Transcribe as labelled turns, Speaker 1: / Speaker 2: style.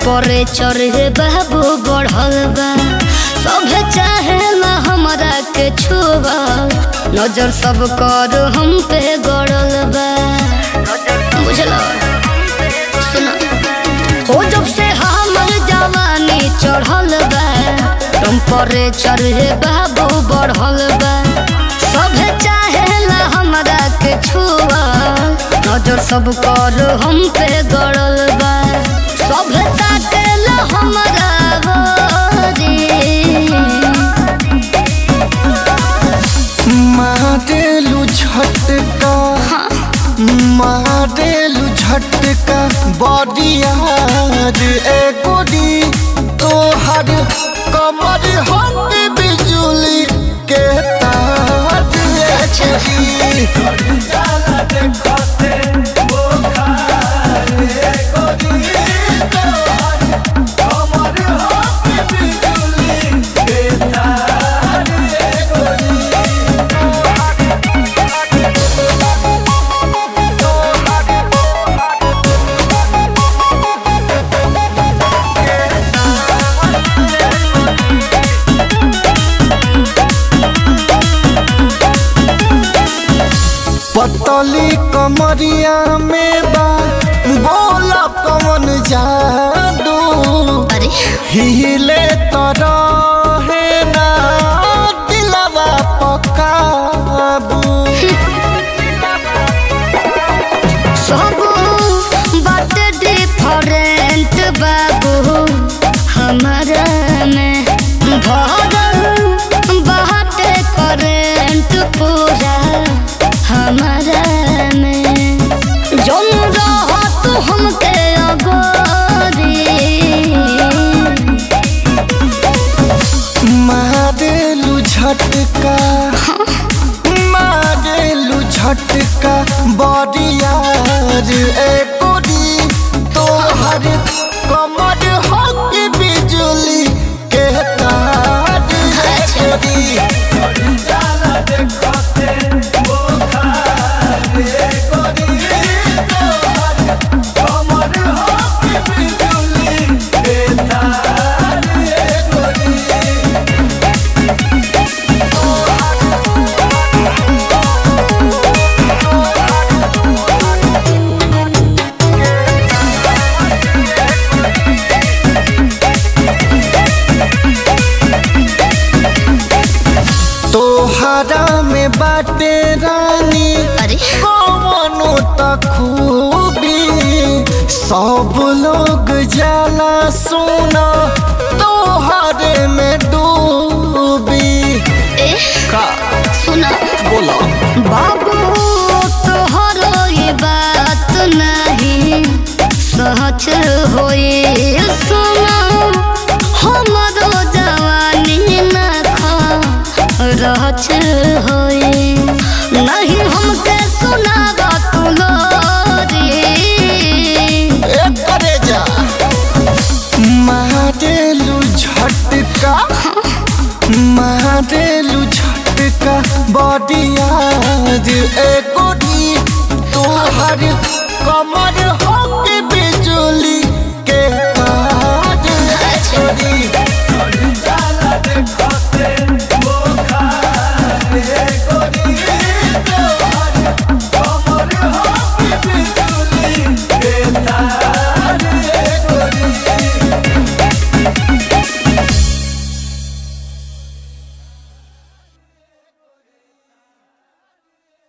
Speaker 1: temperature हे बाबू बढ़ल बा सभे चाहेला हमरा के छुआ नजर सब कर हम पे गड़ल बा बुझलो सुना हो जब से हमर जवानी चढ़ल बा टेम्परेचर हे बाबू बढ़ल बा सभे चाहेला हमरा के छुआ नजर सब कर हम पे गड़ल बा सभे ताकेला हमरा
Speaker 2: मारेलू झटका मारेलू झटका बॉडिया एगोडी तोहर कमर हट बिजुली के तार पतली कमरिया में बा बोला कौन जादू
Speaker 1: अरे
Speaker 2: हिले तरह ना दिलवा पकाबू
Speaker 1: सब बात डिफरेंट बाबू हमारा में भरल बात करेंट पूरा हमारा में जौन रहत हमके अगोरी
Speaker 2: मारेलू झटका मारेलू झटका बॉडिया एकोडी तोहर कमर हक बिजुली के तार तोहरा में बाटे रानी
Speaker 1: अरे
Speaker 2: कौनो त खूबी सब लोग जाला सुना तोहरे में डूबी
Speaker 1: का सुना
Speaker 2: बोला
Speaker 1: बाबू तोहरो ये बात नहीं सच होए सुना हमरो जवानी न रहच होए नहीं हमके सुनावा तू लोरी
Speaker 2: करे जा मारेलू झटका मारेलू झटका बॉडिया एकोडी तोहर कमर हक बिजुली के